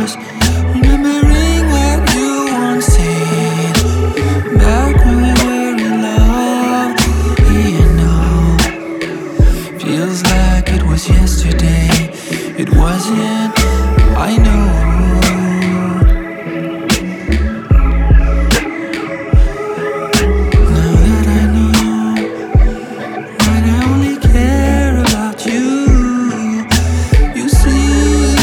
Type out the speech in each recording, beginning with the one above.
was remembering what you once said back when we were in love. You know, feels like it was yesterday. It wasn't, I know. Now that I know that I only care about you, you see,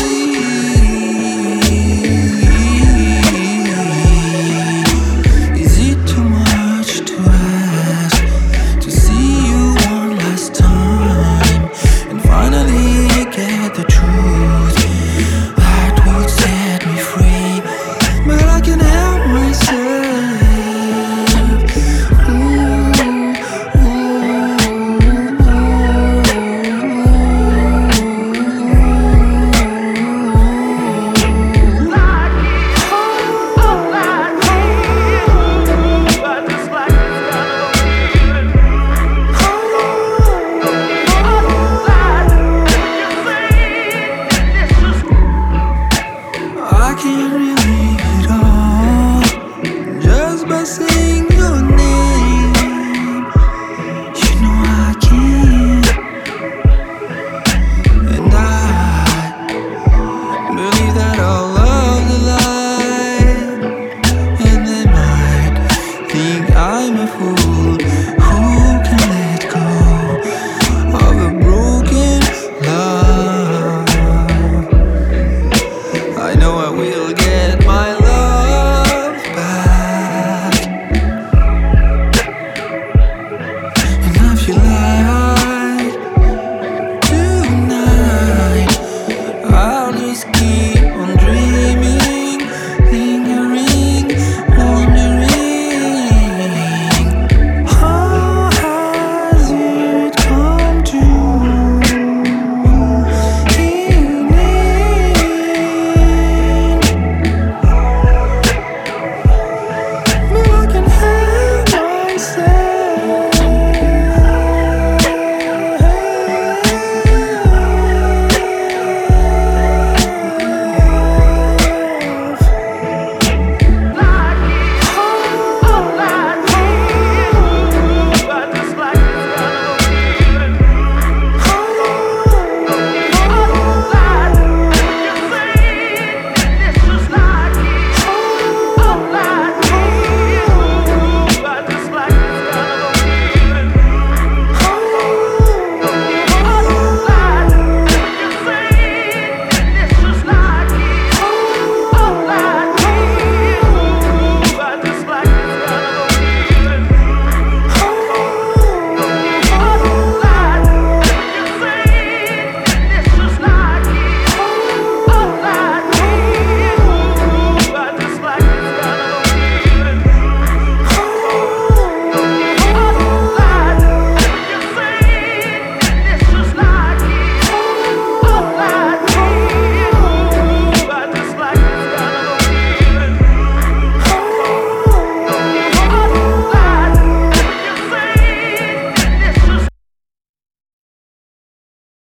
is it too much to ask to see you one last time and finally get the truth?